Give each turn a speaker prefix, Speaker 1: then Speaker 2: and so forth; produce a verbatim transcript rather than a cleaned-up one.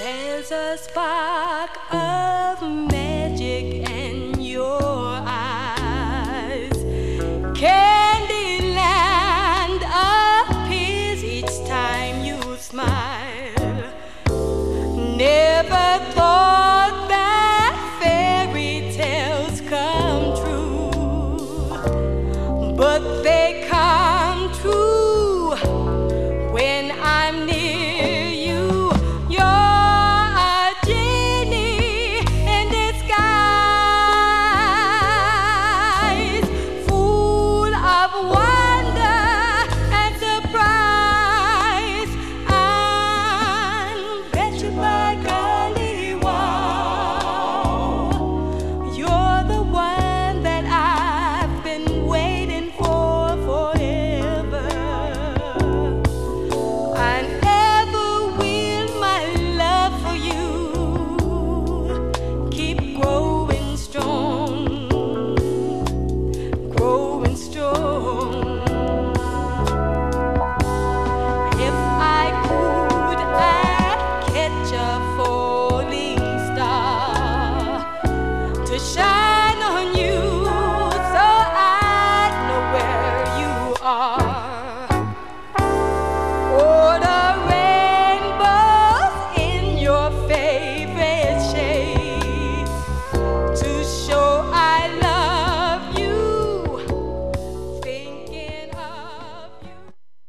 Speaker 1: There's a spark of magic in your eyes. Candyland appears each time you smile. Never thought that fairy tales come true, but they come true when I'm near you. You're to shine.